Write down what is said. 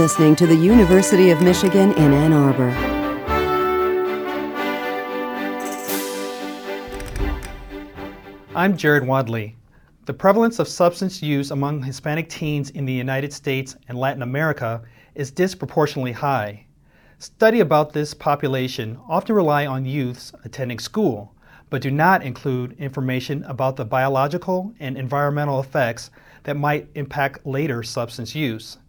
listening to the University of Michigan in Ann Arbor. I'm Jared Wadley. The prevalence of substance use among Hispanic teens in the United States and Latin America is disproportionately high. Studies about this population often rely on youths attending school, but do not include information about the biological and environmental effects that might impact later substance use.